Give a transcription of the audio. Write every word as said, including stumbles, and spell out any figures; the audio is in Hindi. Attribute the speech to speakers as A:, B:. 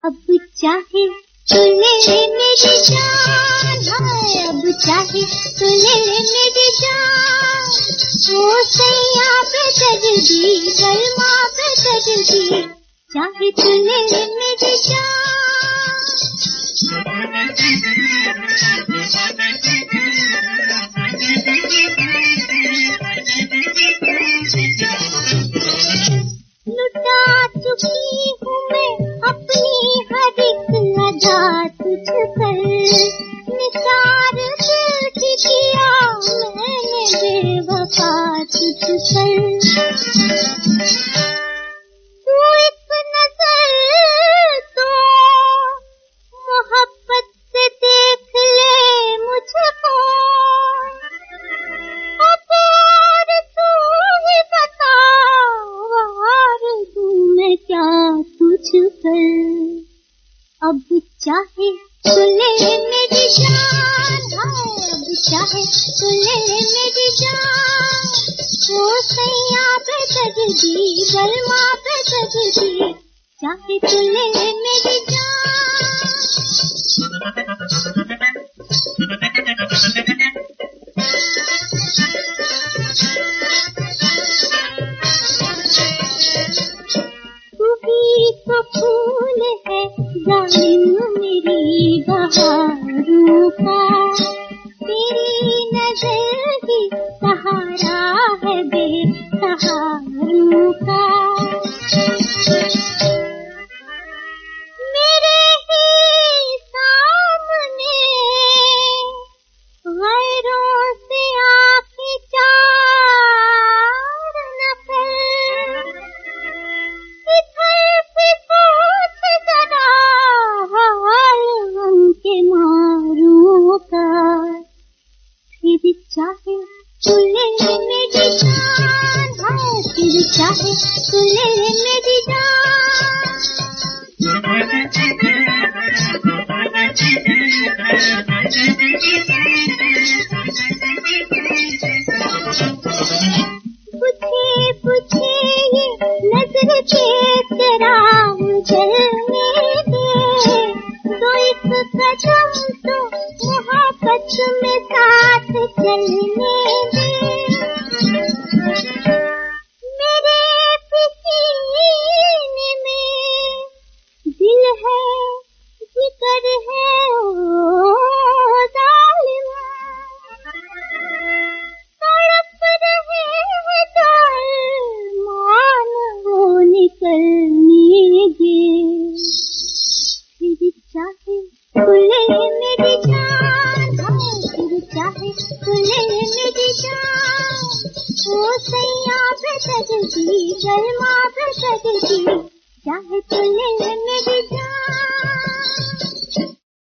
A: अब चाहे तू ले ले मेरी जान, हाय अब चाहे तू ले ले मेरी जान, वो सैया पे दर्दी गलमा पे दर्दी, चाहे तू ले ले मेरी जान। लुटा चुकी हूँ मैं अपनी हर एक अदा तुझ पर, निसार दिल की किया मैंने बेवफा तुझ पर। तू एक नजर तो मोहब्बत से देख ले मुझको, अब और तू ही बता वार दूं मैं क्या तुझ पर। अब चाहे तू ले ले मेरी जान, हाय अब चाहे तू ले ले मेरी जान, वो सैया पे दर्दी गलमा पे दर्दी, चाहे तू ले ले मेरी जान। तू ही तो फूल है जालिम मेरी बहारों का, तेरी नजर ही सहारा है बेसहारों का। मेरे ही सामने गैरों से आंखें चार न कर, इधर पे पूछ जरा हाल उनके मारों का। फिर चाहे तू ले ले मेरी जान, हाय फिर चाहे तू ले ले मेरी जान। पूछे पूछे ये नजर के तेरा जलने दे, दो एक कदम तो मोहब्बत में साथ चलने दे। मेरे पसीने में दिल है जिगर है ओ जालिम, तड़प रहे हैं जान मान वो निकलने दे। फिर चाहे तू ले ले मेरी जान, हाय फिर चाहे तू ले ले मेरी जान, वो सैया पे दर्दी गलमा पे दर्दी, चाहे तू ले ले मेरी जान।